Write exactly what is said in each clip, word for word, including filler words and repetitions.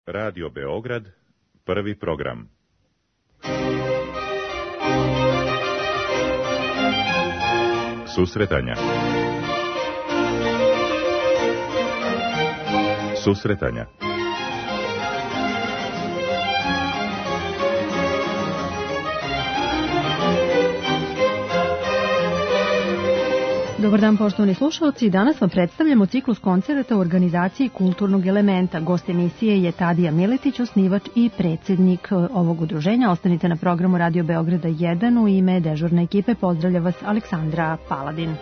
Radio Beograd, prvi program. Susretanja. Susretanja. Dobar dan, poštovani slušalci. Danas vam predstavljamo ciklus koncerata u organizaciji Kulturnog elementa. Gost emisije je Tadija Miletić, osnivač i predsjednik ovog udruženja. Ostanite na programu Radio Beograda jedan. U ime dežurne ekipe pozdravlja vas Aleksandra Paladin.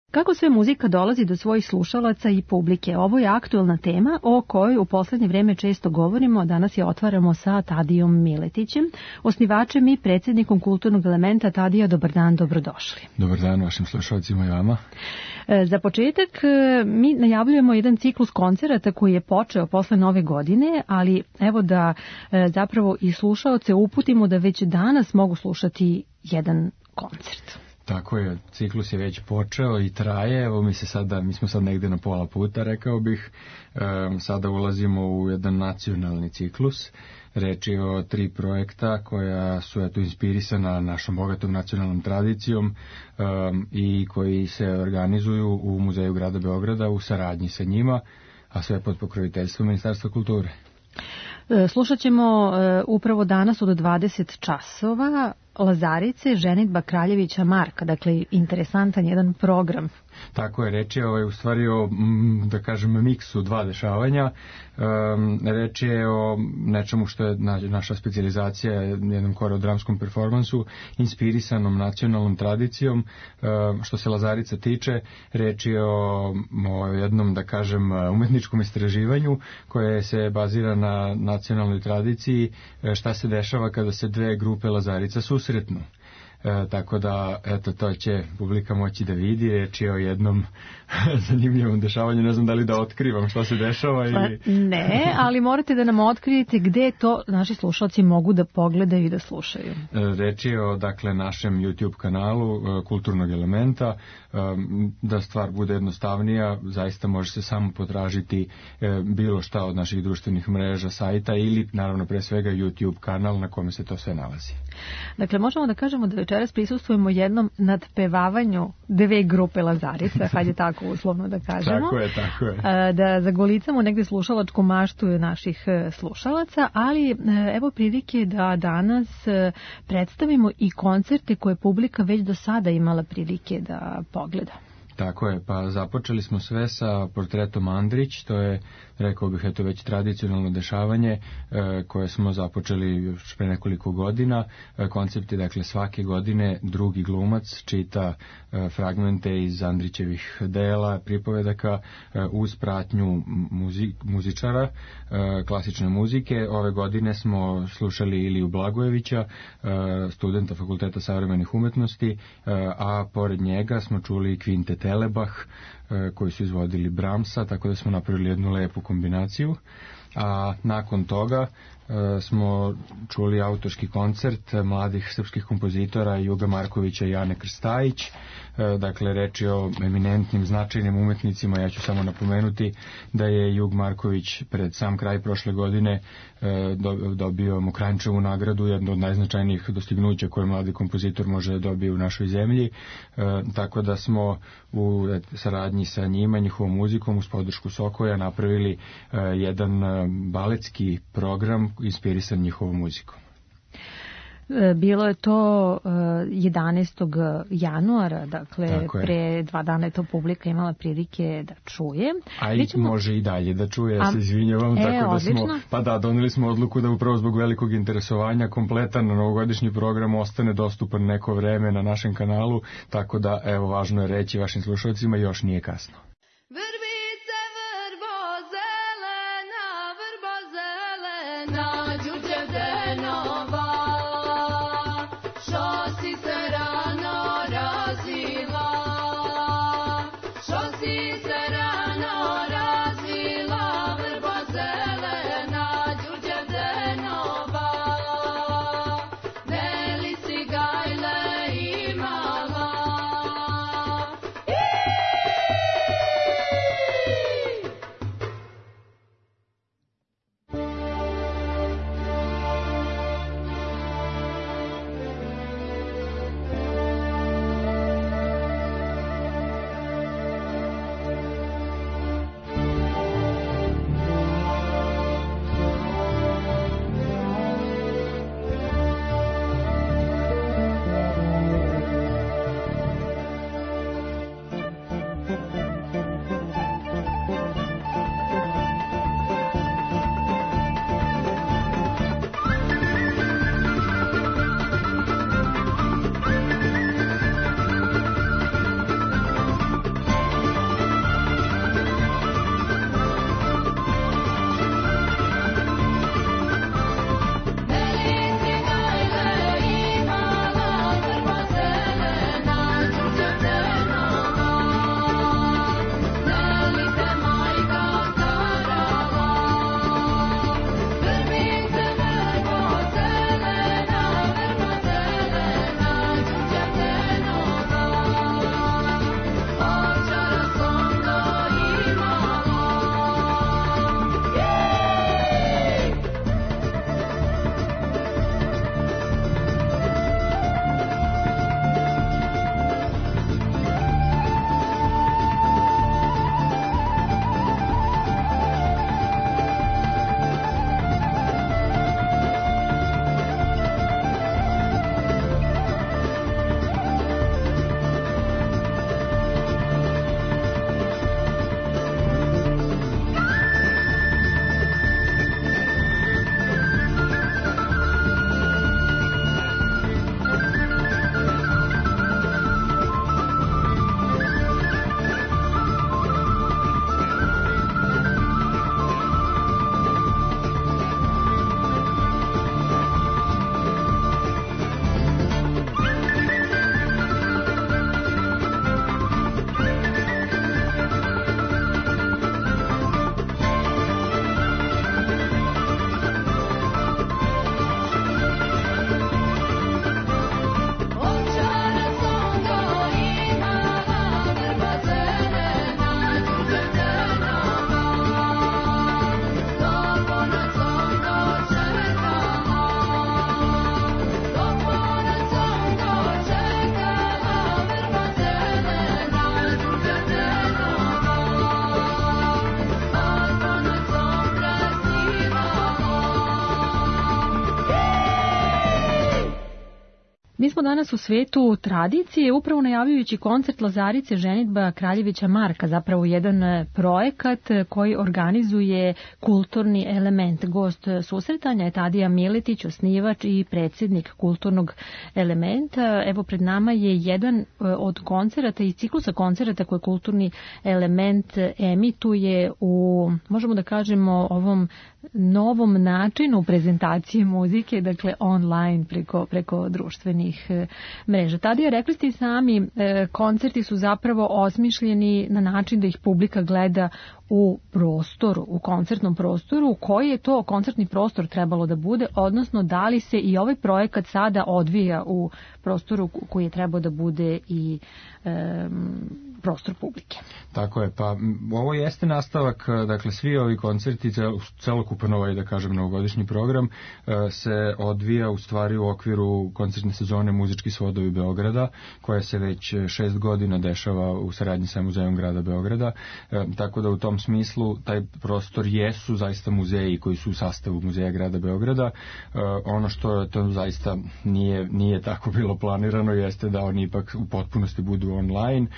Kako sve muzika dolazi do svojih slušalaca i publike? Ovo je aktuelna tema o kojoj u poslednje vreme često govorimo. Danas je otvaramo sa Tadijom Miletićem, osnivačem i predsjednikom Kulturnog elementa. Tadija, dobar dan, dobrodošli. Dobar dan vašim slušalcima i vama. Za početak mi najavljujemo jedan ciklus koncerata koji je počeo posle nove godine, ali evo da zapravo i slušaoce uputimo da već danas mogu slušati jedan koncert. Tako je, ciklus je već počeo i traje, evo mi se sada, mi smo sad negde na pola puta, rekao bih, e, sada ulazimo u jedan nacionalni ciklus, reč je o tri projekta koja su eto inspirisana našom bogatom nacionalnom tradicijom e, i koji se organizuju u Muzeju grada Beograda u saradnji sa njima, a sve pod pokroviteljstvom Ministarstva kulture. Slušat ćemo upravo danas od dvadeset časova Lazarice, ženidba Kraljevića Marka, dakle interesantan jedan program. Tako je, reč je ovaj, u stvari o, da kažem, miksu dva dešavanja. Um, reč je o nečemu što je na, naša specijalizacija, jednom koreodramskom performansu, inspirisanom nacionalnom tradicijom. Um, što se Lazarica tiče, reč je o, o jednom, da kažem, umetničkom istraživanju koje se bazira na nacionalnoj tradiciji, šta se dešava kada se dve grupe Lazarica susretnu. E, tako da, eto, to će publika moći da vidi, reč je o jednom zanimljivom dešavanju, ne znam da li da otkrivam što se dešava ili... Pa, ne, ali morate da nam otkrijete gde to naši slušalci mogu da pogledaju i da slušaju. E, reč je o, dakle, našem YouTube kanalu e, Kulturnog elementa, e, da stvar bude jednostavnija, zaista može se samo potražiti e, bilo šta od naših društvenih mreža, sajta ili, naravno, pre svega YouTube kanal na kome se to sve nalazi. Dakle, možemo da kažemo da večeras prisustvujemo jednom nadpevavanju dve grupe Lazarica, hajde tako uslovno da kažemo. Tako je, tako je. Da zagolicamo negde slušalačku maštu naših slušalaca, ali evo prilike da danas predstavimo i koncerte koje publika već do sada imala prilike da pogleda. Tako je, pa započeli smo sve sa portretom Andrić, to je, rekao bih, eto već tradicionalno dešavanje e, koje smo započeli još pre nekoliko godina. E, koncept je, dakle, svake godine drugi glumac čita e, fragmente iz Andrićevih dela, pripovedaka e, uz pratnju muzi, muzičara, e, klasične muzike. Ove godine smo slušali Iliju Blagojevića, e, studenta Fakulteta savremenih umetnosti, e, a pored njega smo čuli kvintet Telebach, koji su izvodili Brahmsa, tako da smo napravili jednu lepu kombinaciju. A nakon toga e, smo čuli autorski koncert mladih srpskih kompozitora Juga Markovića i Ane Krstajić. E, dakle, reč je o eminentnim, značajnim umetnicima. Ja ću samo napomenuti da je Jug Marković pred sam kraj prošle godine e, dobio Mokranjčevu nagradu, jedno od najznačajnijih dostignuća koje mladi kompozitor može da dobije u našoj zemlji. E, tako da smo u saradnji sa njima, njihovom muzikom, uz podršku Sokoja, napravili e, jedan baletski program inspirisan njihovom muzikom. Bilo je to jedanaestog januara, dakle pre dva dana je to publika imala prilike da čuje. A i ćemo... može i dalje da čuje, ja se izvinjavam, e, tako da smo, odlično. pa da, doneli smo odluku da upravo zbog velikog interesovanja kompletan novogodišnji program ostane dostupan neko vreme na našem kanalu, tako da, evo, važno je reći vašim slušalcima, još nije kasno. smo danas u svetu tradicije, upravo najavljujući koncert Lazarice ženidba Kraljevića Marka, zapravo jedan projekat koji organizuje kulturni element. Gost susretanja je Tadija Miletić, osnivač i predsjednik kulturnog elementa. Evo, pred nama je jedan od koncerata i ciklusa koncerata koje kulturni element emituje u, možemo da kažemo, ovom novom načinu prezentacije muzike, dakle online preko, preko društvenih mreža. Tadija, rekli ste i sami, koncerti su zapravo osmišljeni na način da ih publika gleda u prostoru, u koncertnom prostoru. Koji je to koncertni prostor trebalo da bude, odnosno da li se i ovaj projekat sada odvija u prostoru koji je trebao da bude i e, prostor publike? Tako je, pa ovo jeste nastavak, dakle svi ovi koncerti, celokupan ovaj, da kažem, novogodišnji program se odvija u stvari u okviru koncertne sezone Muzički svodovi Beograda, koja se već šest godina dešava u saradnji sa Muzejom grada Beograda, tako da u tom smislu taj prostor jesu zaista muzeji koji su u sastavu Muzeja grada Beograda. Ono što to zaista nije, nije tako bilo planirano jeste da oni ipak u potpunosti budu online,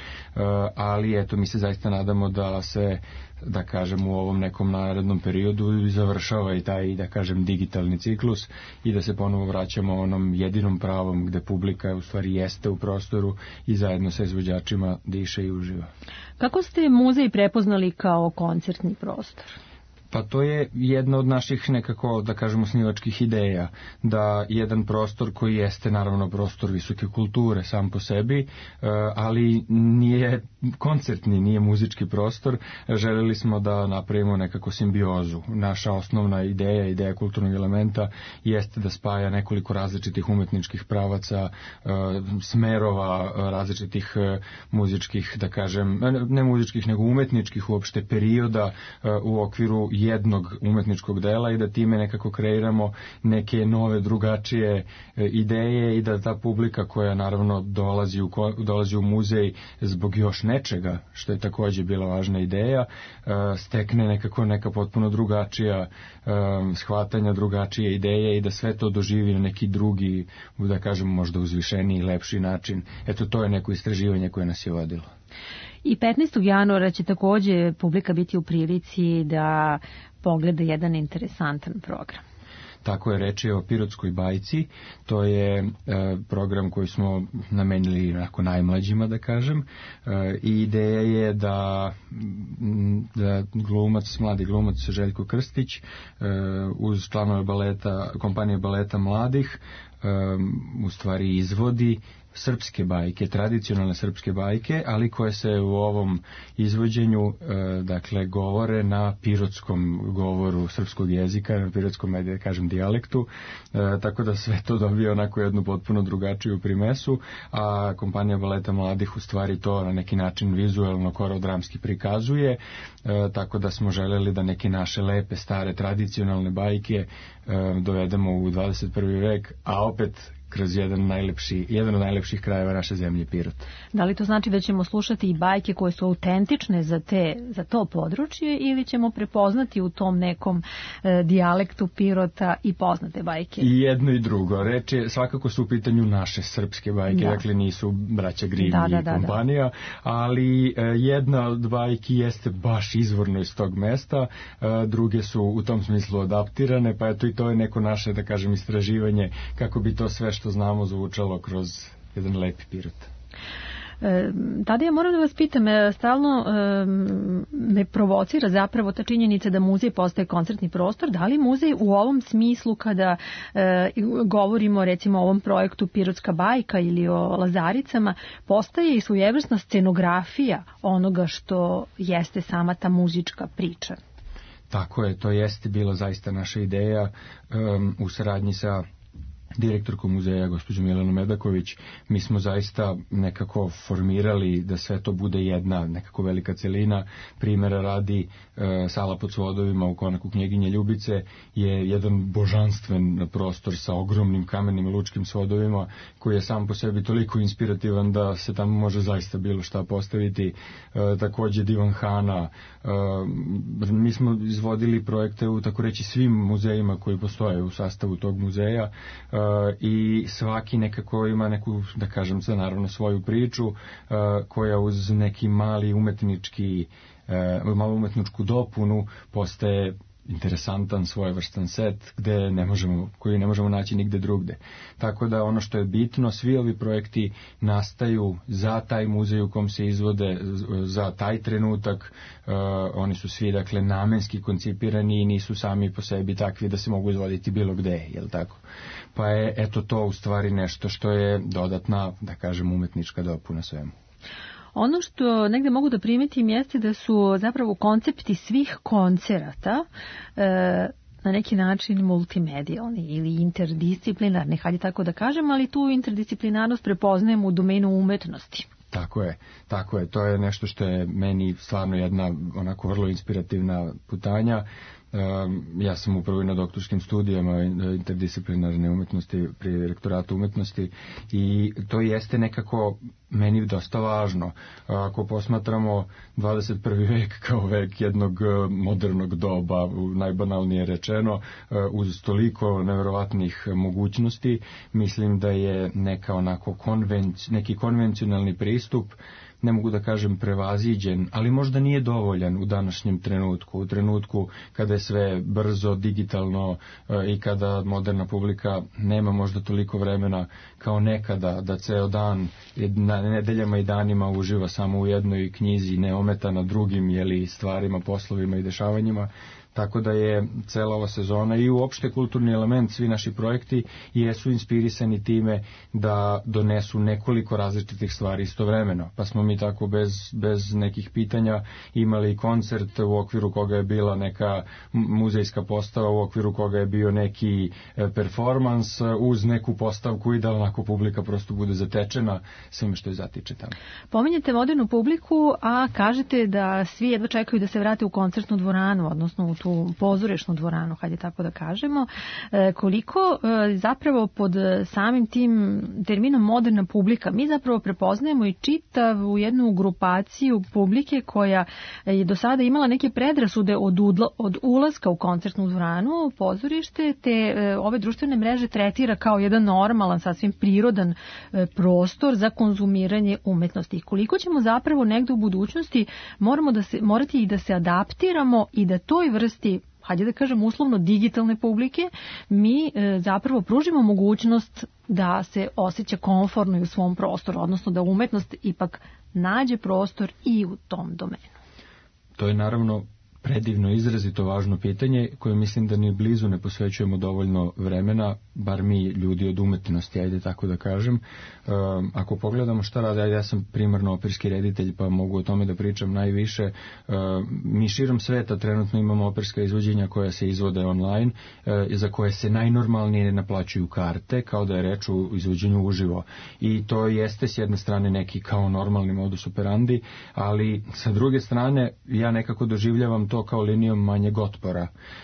ali eto, mi se zaista nadamo da se, da kažem, u ovom nekom narednom periodu završava i taj, da kažem, digitalni ciklus i da se ponovo vraćamo onom jedinom pravom gde publika u stvari jeste u prostoru i zajedno sa izvođačima diše i uživa. Kako ste muzej prepoznali kao koncertni prostor? Pa to je jedna od naših nekako, da kažemo, osnivačkih ideja, da jedan prostor koji jeste naravno prostor visoke kulture sam po sebi, ali nije koncertni, nije muzički prostor. Želeli smo da napravimo nekako simbiozu. Naša osnovna ideja, ideja kulturnog elementa jeste da spaja nekoliko različitih umetničkih pravaca, smerova, različitih muzičkih, da kažem, ne muzičkih, nego umetničkih uopšte perioda u okviru jednog umetničkog dela i da time nekako kreiramo neke nove, drugačije ideje i da ta publika koja naravno dolazi u, dolazi u muzej zbog još nečega, što je također bila važna ideja, stekne nekako neka potpuno drugačija shvatanja, drugačije ideje i da sve to doživi na neki drugi, da kažemo, možda uzvišeniji, lepši način. Eto, to je neko istraživanje koje nas je vodilo. I petnaestog januara će također publika biti u prilici da pogleda jedan interesantan program. Tako je, reč je o Pirotskoj bajci. To je e, program koji smo namenili onako najmlađima, da kažem. E, I ideja je da, da glumac, mladi glumac Željko Krstić e, uz članove baleta, kompanije baleta mladih e, u stvari izvodi srpske bajke, tradicionalne srpske bajke, ali koje se u ovom izvođenju e, dakle govore na pirotskom govoru srpskog jezika, na pirotskom, da kažem, dijalektu, e, tako da sve to dobije onako jednu potpuno drugačiju primesu, a kompanija baleta mladih u stvari to na neki način vizuelno korodramski prikazuje, e, tako da smo želeli da neke naše lepe, stare, tradicionalne bajke e, dovedemo u dvadeset prvi vek, a opet kroz jedan najlepši, jedan od najlepših krajeva naše zemlje, Pirot. Da li to znači da ćemo slušati i bajke koje su autentične za, te, za to područje ili ćemo prepoznati u tom nekom e, dijalektu Pirota i poznate bajke? I jedno i drugo. Reč je, svakako su u pitanju naše srpske bajke, da. Dakle nisu braća Grimm da, da, i kompanija, da, da. Ali e, jedna od bajki jeste baš izvorno iz tog mesta, e, druge su u tom smislu adaptirane, pa eto i to je neko naše, da kažem, istraživanje kako bi to sve što znamo zvučalo kroz jedan lepi Pirot. E, tada ja moram da vas pitam, stalno e, me provocira zapravo ta činjenica da muzej postaje koncertni prostor. Da li muzej u ovom smislu, kada e, govorimo recimo o ovom projektu Pirotska bajka ili o Lazaricama, postaje i svojevrsna scenografija onoga što jeste sama ta muzička priča? Tako je, to jeste bila zaista naša ideja um, u saradnji sa direktorkom muzeja, gospođu Milanu Medaković. Mi smo zaista nekako formirali da sve to bude jedna nekako velika celina. Primjera radi, e, sala pod svodovima u konaku Knjeginje Ljubice je jedan božanstven prostor sa ogromnim kamenim i lučkim svodovima koji je sam po sebi toliko inspirativan da se tamo može zaista bilo šta postaviti. E, također Divan Hana. E, mi smo izvodili projekte u tako reći svim muzejima koji postoje u sastavu tog muzeja. E, i svaki nekako ima neku, da kažem se, naravno svoju priču uh, koja uz neki mali umetnički uh, malu umetničku dopunu postaje interesantan svojevrstan set gde ne možemo, koji ne možemo naći nigde drugde. Tako da ono što je bitno, svi ovi projekti nastaju za taj muzej u kom se izvode, za taj trenutak, uh, oni su svi dakle namenski koncipirani i nisu sami po sebi takvi da se mogu izvoditi bilo gde, jel tako? Pa je eto to u stvari nešto što je dodatna, da kažem, umetnička dopuna svemu. Ono što negde mogu da primetim jeste da su zapravo koncepti svih koncerata e, na neki način multimedijalni ili interdisciplinarni, hajde tako da kažem, ali tu interdisciplinarnost prepoznajemo u domenu umetnosti. Tako je, tako je. To je nešto što je meni stvarno jedna onako vrlo inspirativna putanja. Um, ja sam upravo i na doktorskim studijama interdisciplinarne umetnosti pri rektoratu umetnosti i to jeste nekako meni dosta važno. Ako posmatramo dvadeset prvi vek kao vek jednog modernog doba, najbanalnije rečeno, uz toliko neverovatnih mogućnosti, mislim da je neka onako konvenc, neki konvencionalni pristup, ne mogu da kažem prevaziđen, ali možda nije dovoljan u današnjem trenutku, u trenutku kada je sve brzo, digitalno i kada moderna publika nema možda toliko vremena kao nekada da ceo dan, na nedeljama i danima uživa samo u jednoj knjizi, neometana drugim jeli, stvarima, poslovima i dešavanjima. Tako da je cela ova sezona i uopšte kulturni element, svi naši projekti jesu inspirisani time da donesu nekoliko različitih stvari istovremeno. Pa smo mi tako bez, bez nekih pitanja imali koncert u okviru koga je bila neka muzejska postava, u okviru koga je bio neki performans uz neku postavku i da onako publika prosto bude zatečena svime što je zatiče tamo. Pominjete modernu publiku, a kažete da svi jedva čekaju da se vrate u koncertnu dvoranu, odnosno u tu pozorišnu dvoranu, hajde tako da kažemo. E, koliko e, zapravo pod samim tim terminom moderna publika, mi zapravo prepoznajemo i čitavu jednu grupaciju publike koja je do sada imala neke predrasude od, udla, od ulaska u koncertnu dvoranu, pozorište, te e, ove društvene mreže tretira kao jedan normalan, sasvim prirodan e, prostor za konzumiranje umetnosti. I koliko ćemo zapravo negde u budućnosti moramo da se, morati i da se adaptiramo i da toj vrsti, hajde da kažem uslovno digitalne publike, mi e, zapravo pružimo mogućnost da se osjeća komfortno i u svom prostoru, odnosno da umetnost ipak nađe prostor i u tom domenu. To je naravno predivno, izrazito važno pitanje koje mislim da ni blizu ne posvećujemo dovoljno vremena, bar mi ljudi od umetnosti, ajde tako da kažem. Um, ako pogledamo šta rade, ajde, ja sam primarno operski reditelj pa mogu o tome da pričam najviše. Um, mi širom sveta trenutno imamo operska izvođenja koja se izvode online, uh, za koje se najnormalnije naplaćuju karte, kao da je reč o izvođenju uživo. I to jeste s jedne strane neki kao normalni modus operandi, ali sa druge strane ja nekako doživljavam to kao linijom manjeg otpora,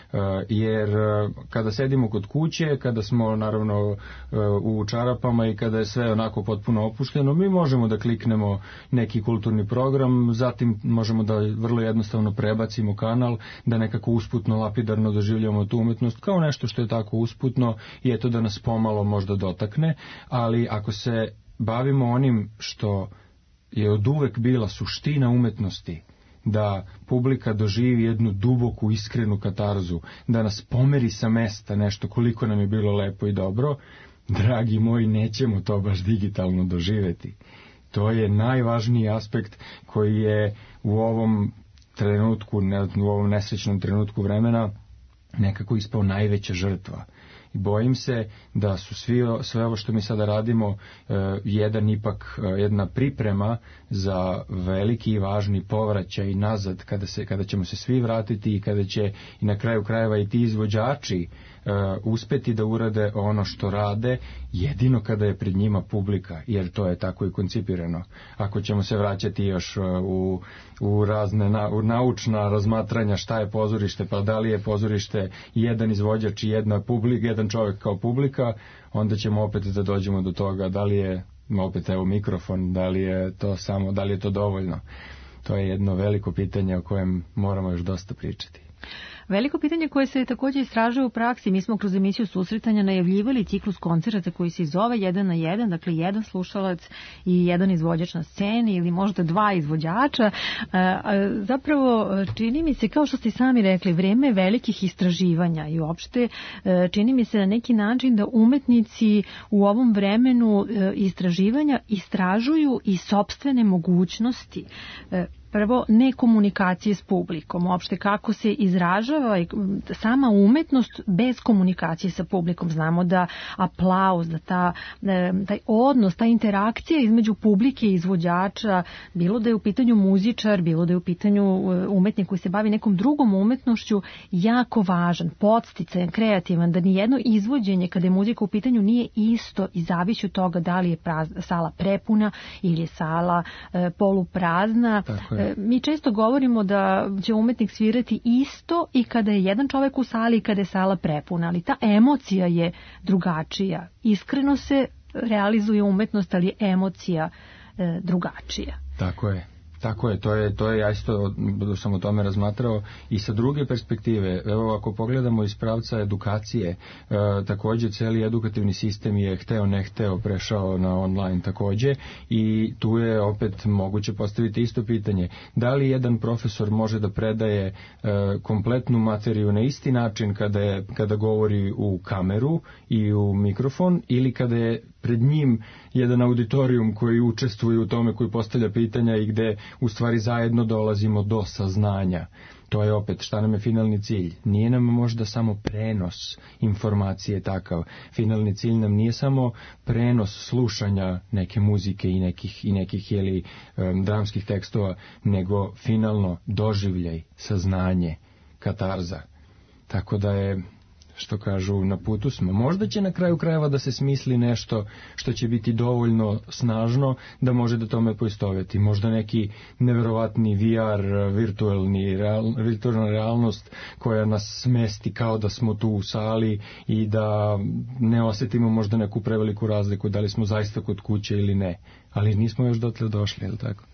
jer kada sedimo kod kuće, kada smo naravno u čarapama i kada je sve onako potpuno opušteno, mi možemo da kliknemo neki kulturni program, zatim možemo da vrlo jednostavno prebacimo kanal, da nekako usputno, lapidarno doživljamo tu umetnost kao nešto što je tako usputno i eto da nas pomalo možda dotakne, ali ako se bavimo onim što je od uvek bila suština umetnosti, da publika doživi jednu duboku, iskrenu katarzu, da nas pomeri sa mesta nešto koliko nam je bilo lepo i dobro, dragi moji, nećemo to baš digitalno doživeti. To je najvažniji aspekt koji je u ovom trenutku, u ovom nesrećnom trenutku vremena nekako ispao najveća žrtva. I bojim se da su svi, sve ovo što mi sada radimo jedan ipak, jedna priprema za veliki i važni povraćaj nazad kada, se, kada ćemo se svi vratiti i kada će i na kraju krajeva i ti izvođači uh, uspeti da urade ono što rade jedino kada je pred njima publika, jer to je tako i koncipirano. Ako ćemo se vraćati još uh, u, u razne na, u naučna razmatranja šta je pozorište, pa da li je pozorište jedan izvođač i jedna publika, jedan čovjek kao publika, onda ćemo opet da dođemo do toga da li je opet evo mikrofon, da li je to samo, da li je to dovoljno. To je jedno veliko pitanje o kojem moramo još dosta pričati. Veliko pitanje koje se takođe istražuje u praksi, mi smo kroz emisiju Susretanja najavljivali ciklus koncerata koji se zove jedan na jedan, dakle jedan slušalac i jedan izvođač na sceni ili možda dva izvođača. Zapravo čini mi se, kao što ste sami rekli, vreme velikih istraživanja i uopšte čini mi se na neki način da umetnici u ovom vremenu istraživanja istražuju i sopstvene mogućnosti. Prvo, ne komunikacije s publikom, uopšte kako se izražava sama umetnost bez komunikacije sa publikom. Znamo da aplauz, da ta, taj odnos, ta interakcija između publike i izvođača, bilo da je u pitanju muzičar, bilo da je u pitanju umetnik koji se bavi nekom drugom umetnošću, jako važan, podsticajan, kreativan, da nijedno izvođenje kada je muzika u pitanju nije isto i zavisi od toga da li je praz, sala prepuna ili je sala e, poluprazna. Mi često govorimo da će umetnik svirati isto i kada je jedan čovek u sali i kada je sala prepuna, ali ta emocija je drugačija. Iskreno se realizuje umetnost, ali je emocija e, drugačija. Tako je. Tako je, to je, to je, ja isto sam o tome razmatrao i sa druge perspektive. Evo, ako pogledamo iz pravca edukacije, e, takođe cijeli edukativni sistem je hteo ne hteo prešao na online takođe i tu je opet moguće postaviti isto pitanje. Da li jedan profesor može da predaje e, kompletnu materiju na isti način kada, je, kada govori u kameru i u mikrofon ili kada je pred njim jedan auditorijum koji učestvuje u tome, koji postavlja pitanja i gde u stvari zajedno dolazimo do saznanja. To je opet šta nam je finalni cilj. Nije nam možda samo prenos informacije takav. Finalni cilj nam nije samo prenos slušanja neke muzike i nekih, i nekih jeli, um, dramskih tekstova, nego finalno doživljaj, saznanje, katarza. Tako da je, što kažu, na putu smo. Možda će na kraju krajeva da se smisli nešto što će biti dovoljno snažno da može da tome poistoveti. Možda neki neverovatni V R, virtualni, real, virtualna realnost koja nas smesti kao da smo tu u sali i da ne osetimo možda neku preveliku razliku da li smo zaista kod kuće ili ne. Ali nismo još dotle došli, je li tako?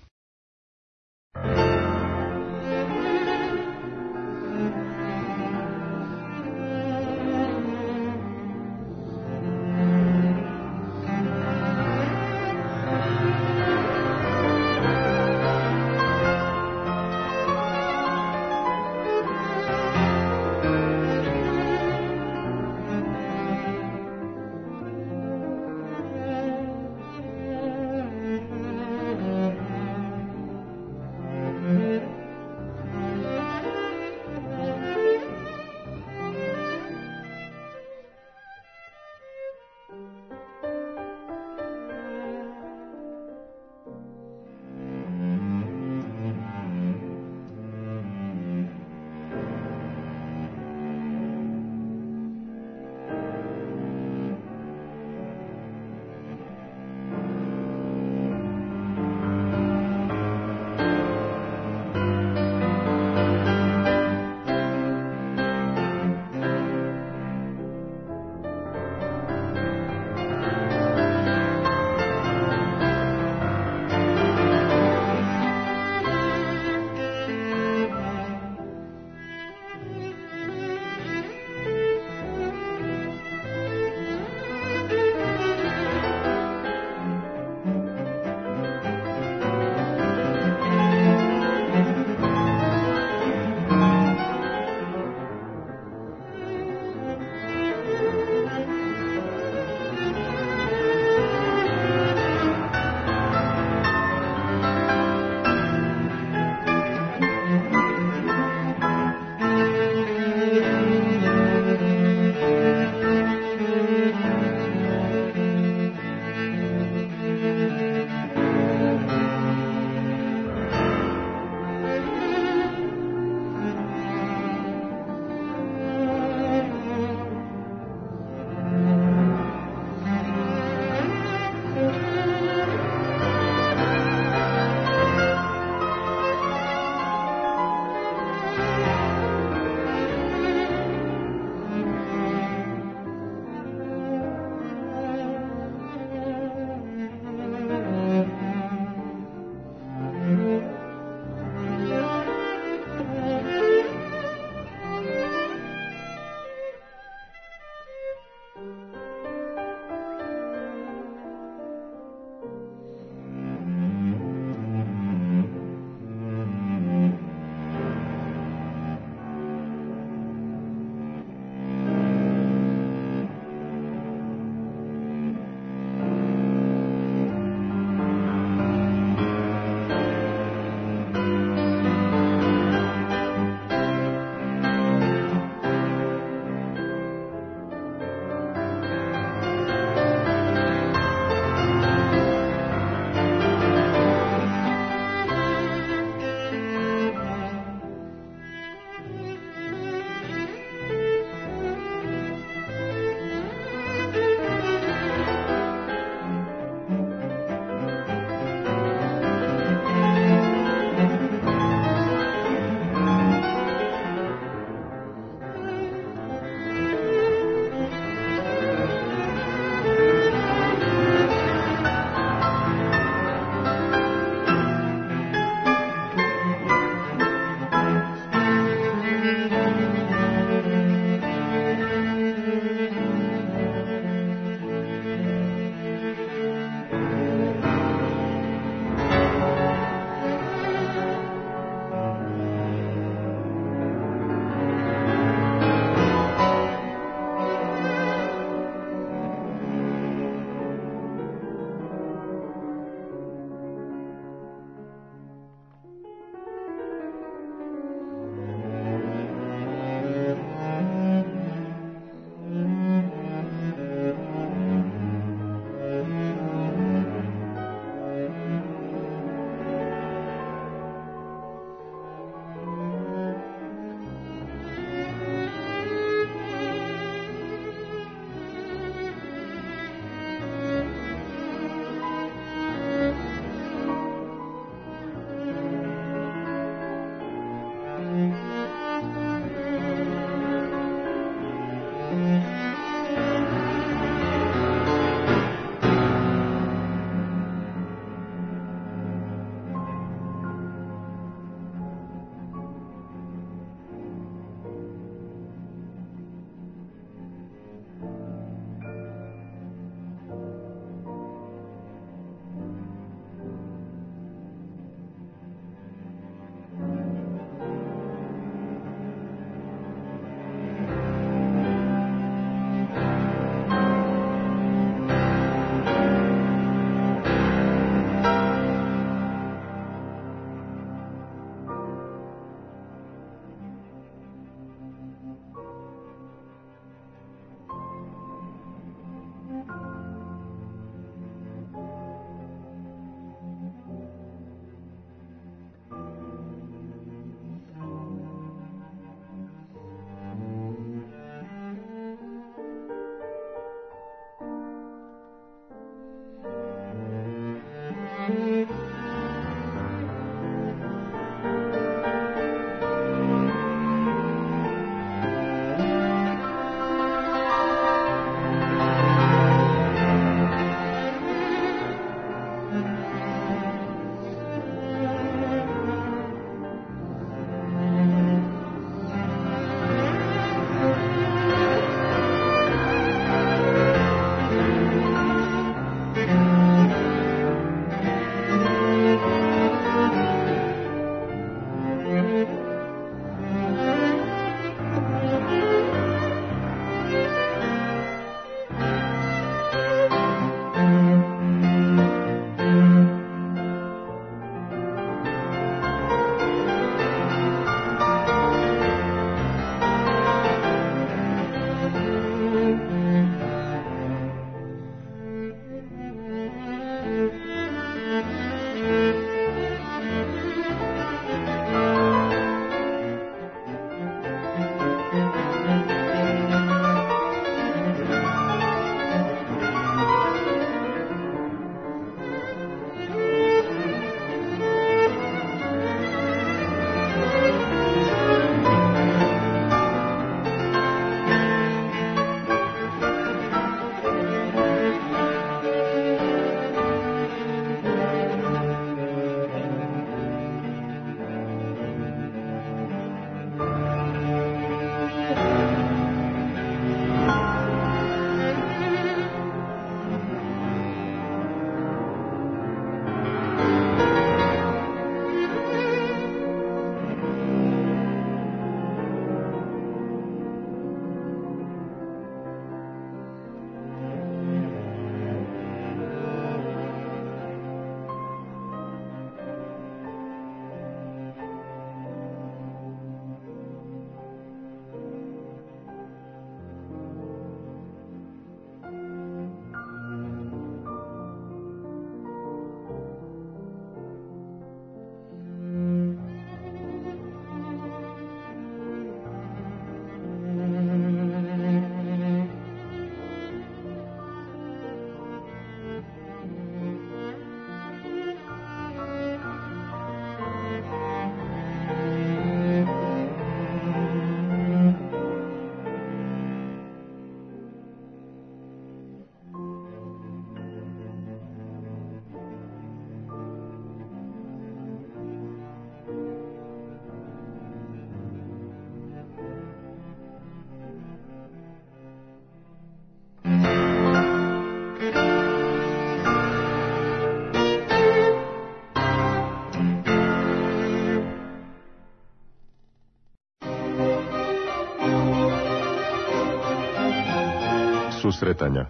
Susretanja.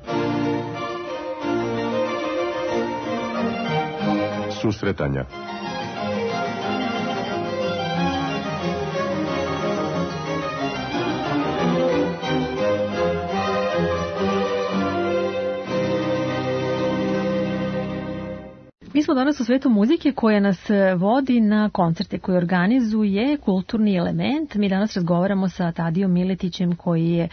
Susretanja. Mi smo danas u svetu muzike koja nas vodi na koncerte koje organizuje Kulturni element. Mi danas razgovaramo sa Tadijom Miletićem koji je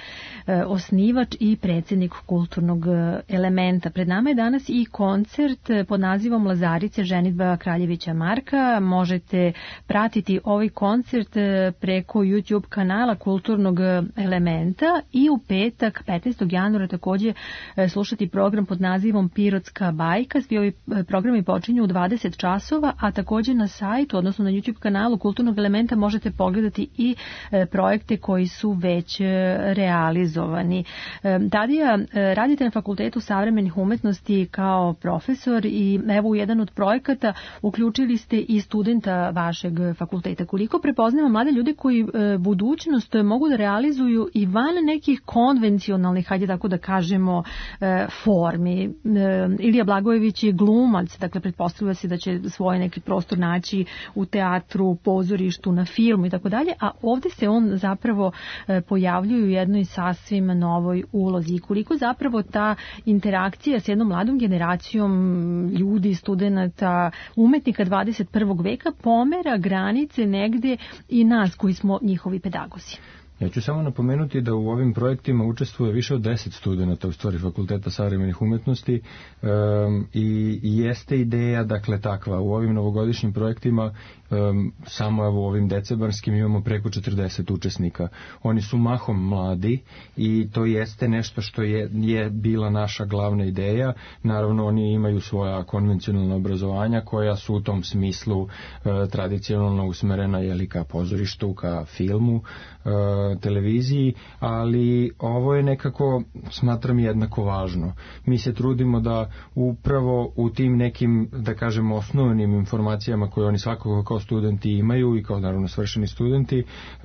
osnivač i predsjednik Kulturnog elementa. Pred nama je danas i koncert pod nazivom Lazarice ženidba Kraljevića Marka. Možete pratiti ovaj koncert preko YouTube kanala Kulturnog elementa i u petak petnaestog januara također slušati program pod nazivom Pirotska bajka. Svi ovi programi počinju u dvadeset časova, a također na sajtu, odnosno na YouTube kanalu Kulturnog elementa možete pogledati i e, projekte koji su već e, realizovani. E, Tadija, e, radite na Fakultetu savremenih umetnosti kao profesor i evo u jedan od projekata uključili ste i studenta vašeg fakulteta. Koliko prepoznamo mlade ljude koji e, budućnost mogu da realizuju i van nekih konvencionalnih, hajde tako da kažemo, e, formi. E, Ilija Blagojević je glumac, dakle pretpostavlja se da će svoj neki prostor naći u teatru, pozorištu, na filmu i tako dalje, a ovdje se on zapravo pojavljuje u jednoj sasvim novoj ulozi. I koliko zapravo ta interakcija s jednom mladom generacijom ljudi, studenata, umetnika dvadeset prvog veka pomera granice negde i nas koji smo njihovi pedagozi. Ja ću samo napomenuti da u ovim projektima učestvuje više od deset studenata u stvari Fakulteta savremenih umetnosti um, i jeste ideja dakle takva. U ovim novogodišnjim projektima um, samo evo u ovim decembarskim imamo preko četrdeset učesnika. Oni su mahom mladi i to jeste nešto što je, je bila naša glavna ideja. Naravno oni imaju svoja konvencionalna obrazovanja koja su u tom smislu uh, tradicionalno usmerena jeli ka pozorištu, ka filmu, uh, televiziji, ali ovo je nekako, smatram, jednako važno. Mi se trudimo da upravo u tim nekim, da kažemo, osnovnim informacijama koje oni svakako kao studenti imaju i kao naravno svršeni studenti,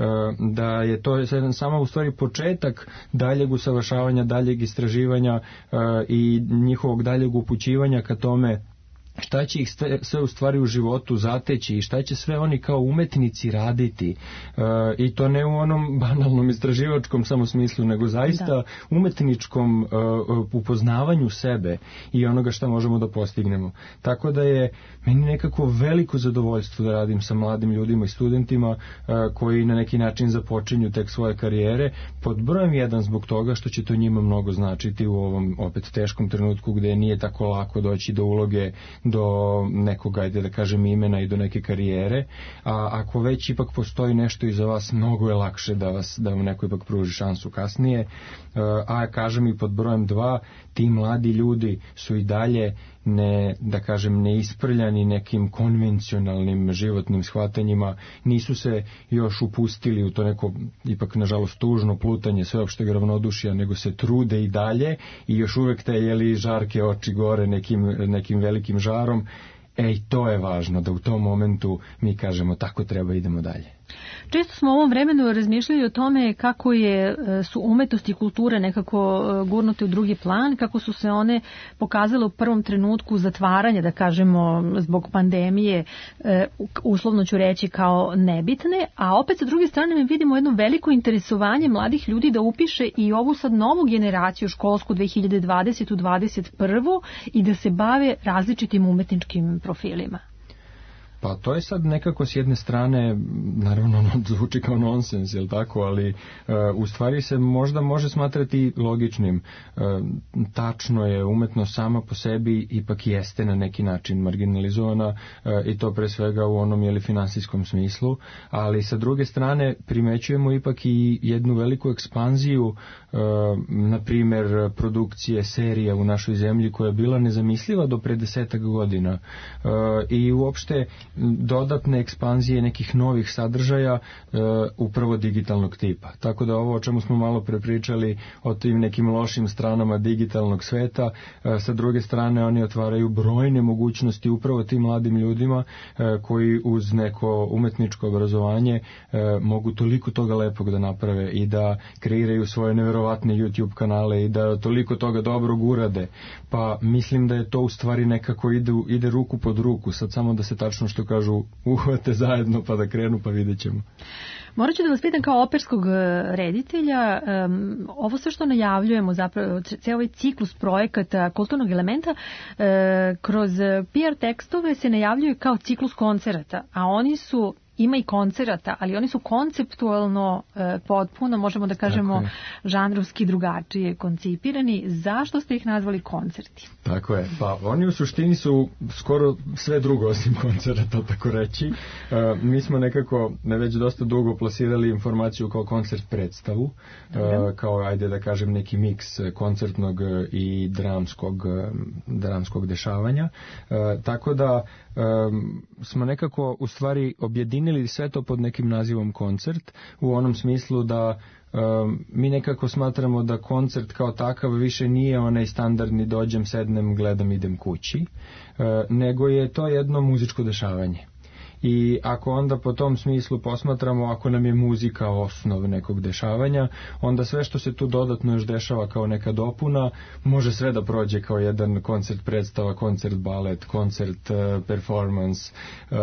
da je to samo u stvari početak daljeg usavršavanja, daljeg istraživanja i njihovog daljeg upućivanja ka tome šta će ih sve u stvari u životu zateći i šta će sve oni kao umetnici raditi e, i to ne u onom banalnom istraživačkom samo smislu, nego zaista da. umetničkom e, upoznavanju sebe i onoga šta možemo da postignemo. Tako da je meni nekako veliko zadovoljstvo da radim sa mladim ljudima i studentima e, koji na neki način započinju tek svoje karijere, pod brojem jedan zbog toga što će to njima mnogo značiti u ovom opet teškom trenutku gde nije tako lako doći do uloge, do nekog, ajde da kažem, imena i do neke karijere, a ako već ipak postoji nešto iza vas, mnogo je lakše da vas, da vam neko ipak pruži šansu kasnije, a kažem i pod brojem dva, ti mladi ljudi su i dalje ne, da kažem, neisprljani nekim konvencionalnim životnim shvatanjima, nisu se još upustili u to neko, ipak nažalost tužno plutanje sveopšteg ravnodušja, nego se trude i dalje i još uvek te jeli žarke oči gore nekim, nekim velikim žarom. Ej, to je važno, da u tom momentu mi kažemo tako treba, idemo dalje. Često smo u ovom vremenu razmišljali o tome kako je, su umetnost i kultura nekako gurnute u drugi plan, kako su se one pokazale u prvom trenutku zatvaranja, da kažemo, zbog pandemije, uslovno ću reći kao nebitne, a opet sa druge strane mi vidimo jedno veliko interesovanje mladih ljudi da upiše i ovu sad novu generaciju školsku dve hiljade dvadesete dvadeset prvu i da se bave različitim umetničkim profilima. Pa to je sad nekako s jedne strane, naravno ono zvuči kao nonsens, jel tako, ali uh, u stvari se možda može smatrati logičnim. Uh, tačno je, umetnost sama po sebi ipak jeste na neki način marginalizovana uh, i to pre svega u onom jeli finansijskom smislu, ali sa druge strane primećujemo ipak i jednu veliku ekspanziju, uh, na primjer produkcije serija u našoj zemlji koja je bila nezamisliva do pre desetak godina uh, i uopšte dodatne ekspanzije nekih novih sadržaja e, upravo digitalnog tipa. Tako da ovo o čemu smo malo prepričali o tim nekim lošim stranama digitalnog sveta, e, sa druge strane oni otvaraju brojne mogućnosti upravo tim mladim ljudima e, koji uz neko umetničko obrazovanje e, mogu toliko toga lepog da naprave i da kreiraju svoje neverovatne YouTube kanale i da toliko toga dobrog urade. Pa mislim da je to u stvari nekako ide, ide ruku pod ruku. Sad samo da se tačno što kažu uhvate zajedno pa da krenu pa vidjet ćemo. Morat ću da vas pitam kao operskog reditelja, um, ovo sve što najavljujemo, zapravo cijel ovaj ciklus projekata kulturnog elementa, uh, kroz P R tekstove se najavljuju kao ciklus koncerata, a oni su ima i koncerata, ali oni su konceptualno e, potpuno, možemo da kažemo, žanrovski drugačije koncipirani. Zašto ste ih nazvali koncerti? Tako je. Pa oni u suštini su skoro sve drugo osim koncerata, tako reći. E, mi smo nekako ne već dosta dugo plasirali informaciju kao koncert predstavu, e, kao, ajde da kažem, neki miks koncertnog i dramskog, dramskog dešavanja. E, tako da Um, smo nekako u stvari objedinili sve to pod nekim nazivom koncert, u onom smislu da um, mi nekako smatramo da koncert kao takav više nije onaj standardni dođem, sednem, gledam, idem kući, uh, nego je to jedno muzičko dešavanje. I ako onda po tom smislu posmatramo, ako nam je muzika osnov nekog dešavanja, onda sve što se tu dodatno još dešava kao neka dopuna, može sve da prođe kao jedan koncert predstava, koncert balet, koncert uh, performance uh,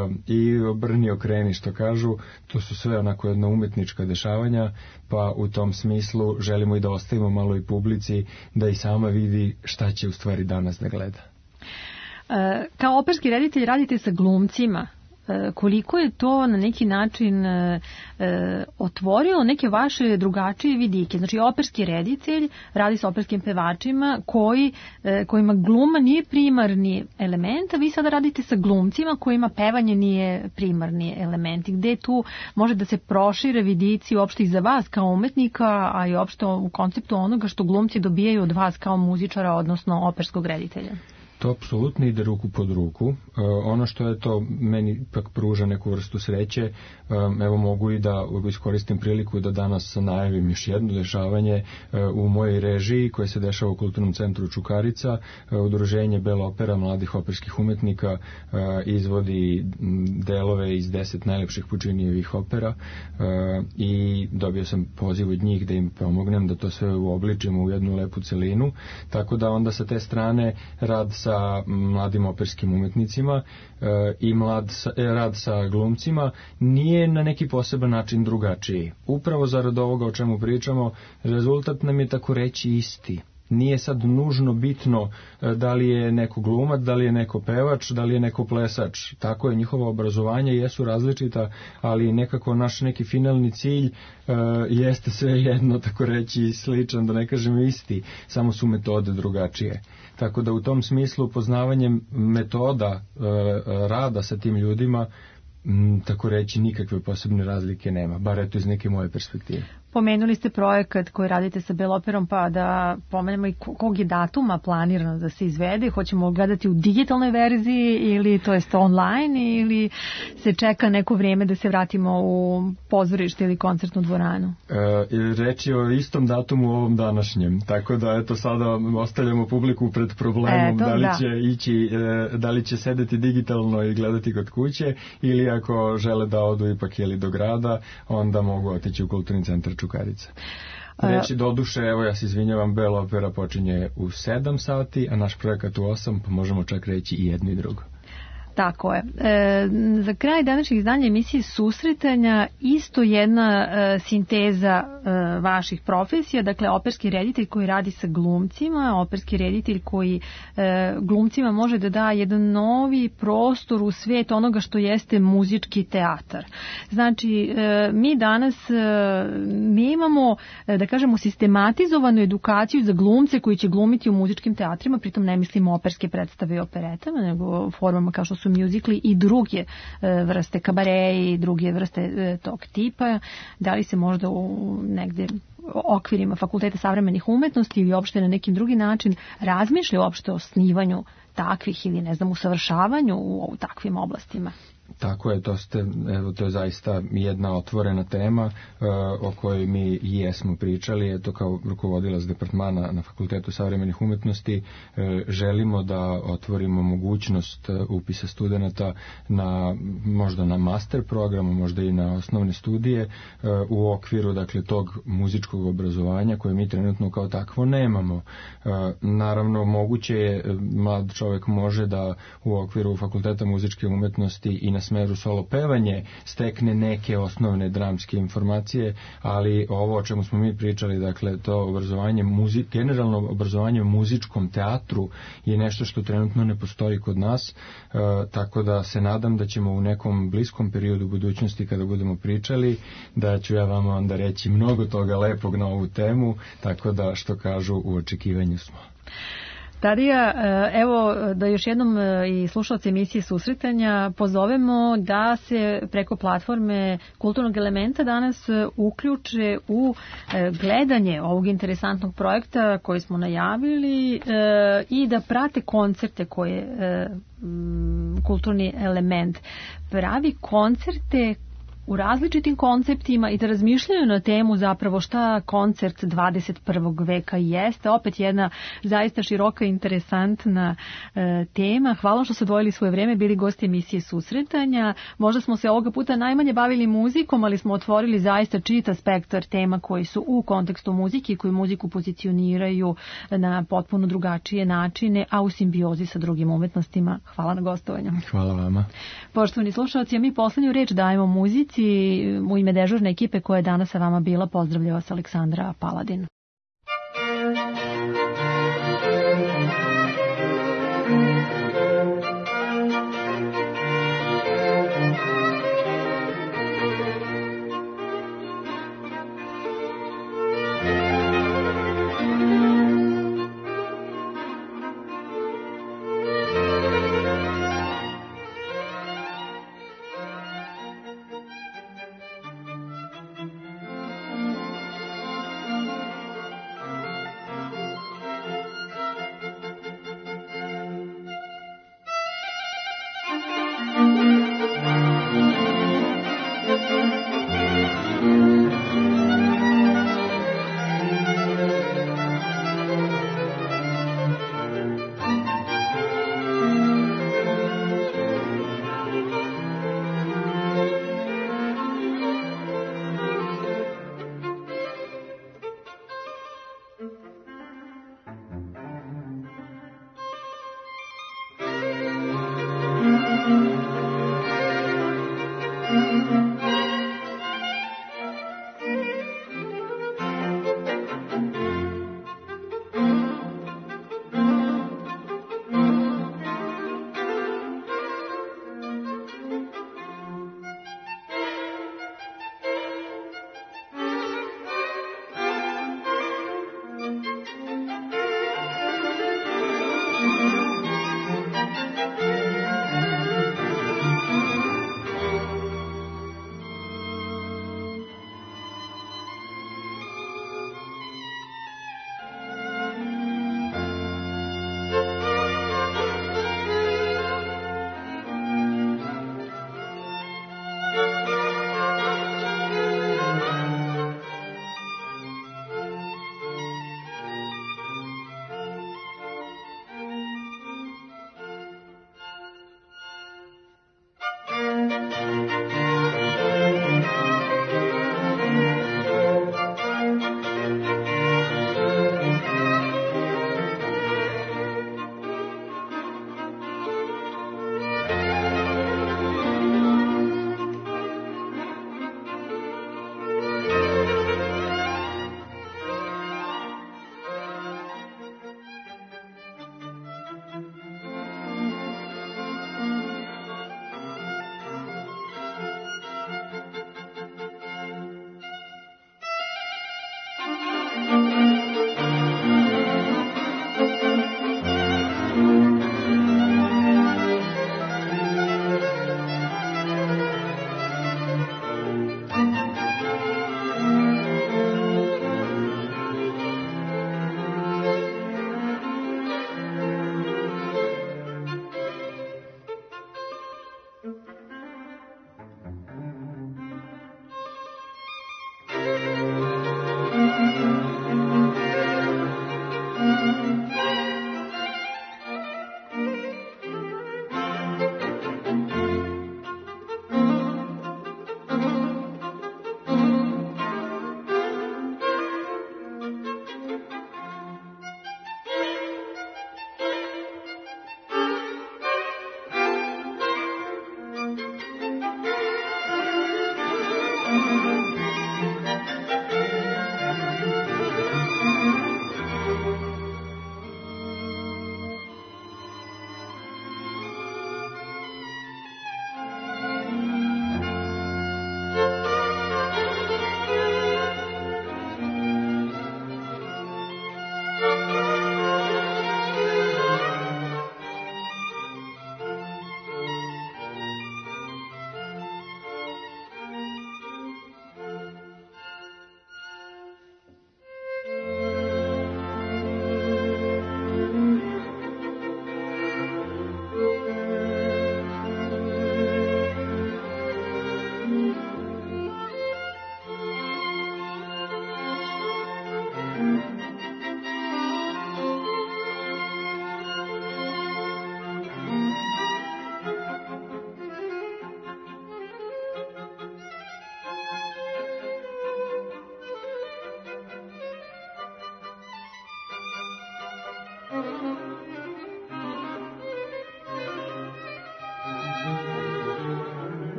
i obrni okreni što kažu, to su sve onako jedna umetnička dešavanja, pa u tom smislu želimo i da ostavimo malo i publici da i sama vidi šta će u stvari danas da gleda. Uh, kao operski reditelj radite sa glumcima. Koliko je to na neki način e, e, otvorilo neke vaše drugačije vidike? Znači, operski reditelj radi sa operskim pevačima koji, e, kojima gluma nije primarni element, a vi sada radite sa glumcima kojima pevanje nije primarni element. Gde tu može da se prošire vidici uopšte i za vas kao umetnika, a i uopšte u konceptu onoga što glumci dobijaju od vas kao muzičara, odnosno operskog reditelja? To apsolutno ide ruku pod ruku. E, ono što je to meni ipak pruža neku vrstu sreće, e, evo mogu i da iskoristim priliku da danas najavim još jedno dešavanje e, u mojoj režiji koje se dešava u Kulturnom centru Čukarica. E, udruženje Bela opera mladih operskih umetnika e, izvodi delove iz deset najlepših Pučinijevih opera e, i dobio sam poziv od njih da im pomognem da to sve uobličimo u jednu lepu celinu, tako da onda sa te strane rad sa sa mladim operskim umetnicima e, i mlad sa, e, rad sa glumcima nije na neki poseban način drugačiji. Upravo zarad ovoga o čemu pričamo, rezultat nam je tako reći isti. Nije sad nužno bitno e, da li je neko glumac, da li je neko pevač, da li je neko plesač. Tako je, njihovo obrazovanje jesu različita, ali nekako naš neki finalni cilj e, jeste sve jedno, tako reći, sličan, da ne kažem isti, samo su metode drugačije. Tako da u tom smislu poznavanjem metoda e, rada sa tim ljudima, m, tako reći, nikakve posebne razlike nema, bar eto iz neke moje perspektive. Pomenuli ste projekat koji radite sa Bela operom, pa da pomenemo i kog je datuma planirano da se izvede. Hoćemo gledati u digitalnoj verziji ili to jest online ili se čeka neko vrijeme da se vratimo u pozorište ili koncertnu dvoranu? E, reč je o istom datumu u ovom današnjem, tako da eto sada ostavljamo publiku pred problemom eto, da li da. će ići, e, da li će sedeti digitalno i gledati kod kuće ili ako žele da odu ipak jeli do grada, onda mogu otići u Kulturni centar Čukarica. Reći do duše, evo ja se izvinjavam, Bela opera počinje u sedam sati, a naš projekat u osam, pa možemo čak reći i jedno i drugo. Tako je. E, za kraj današnjeg izdanja emisije Susretanja isto jedna e, sinteza e, vaših profesija, dakle operski reditelj koji radi sa glumcima, operski reditelj koji e, glumcima može da da jedan novi prostor u svijet onoga što jeste muzički teatar. Znači, e, mi danas e, mi imamo, e, da kažemo, sistematizovanu edukaciju za glumce koji će glumiti u muzičkim teatrima, pritom ne mislimo operske predstave i operetama, nego formama kao što su muzikli i druge e, vrste kabareji i druge vrste e, tog tipa. Da li se možda u negde okvirima Fakulteta savremenih umetnosti ili uopšte na nekim drugi način razmišlja uopšte o osnivanju takvih ili ne znam usavršavanju u, u takvim oblastima? Tako je, to, ste, evo, to je zaista jedna otvorena tema uh, o kojoj mi i jesmo pričali. Eto, kao rukovodilac departmana na Fakultetu savremenih umetnosti uh, želimo da otvorimo mogućnost uh, upisa studenata na, možda na master programu, možda i na osnovne studije uh, u okviru, dakle, tog muzičkog obrazovanja koje mi trenutno kao takvo nemamo. Uh, naravno, moguće je, mlad čovjek može da u okviru Fakulteta muzičke umetnosti i na smeru solo pevanje stekne neke osnovne dramske informacije, ali ovo o čemu smo mi pričali, dakle to obrazovanje muzi, generalno obrazovanje u muzičkom teatru je nešto što trenutno ne postoji kod nas, e, tako da se nadam da ćemo u nekom bliskom periodu budućnosti kada budemo pričali, da ću ja vama onda reći mnogo toga lepog na ovu temu, tako da što kažu u očekivanju smo. Tadija, evo da još jednom i slušalci emisije Susretanja pozovemo da se preko platforme Kulturnog elementa danas uključe u gledanje ovog interesantnog projekta koji smo najavili i da prate koncerte koje Kulturni element pravi, koncerte u različitim konceptima i da razmišljaju na temu zapravo šta koncert dvadeset prvog veka jeste. Opet jedna zaista široka i interesantna e, tema. Hvala što ste odvojili svoje vreme, bili gosti emisije Susretanja. Možda smo se ovoga puta najmanje bavili muzikom, ali smo otvorili zaista čitav spektar tema koji su u kontekstu muzike i koji muziku pozicioniraju na potpuno drugačije načine, a u simbiozi sa drugim umetnostima. Hvala na gostovanju. Hvala vama. Poštovani slušalci, a mi poslednju reč dajemo muzici. U ime dežurne ekipe koja je danas sa vama bila, pozdravlja vas Aleksandra Paladin.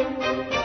Thank you.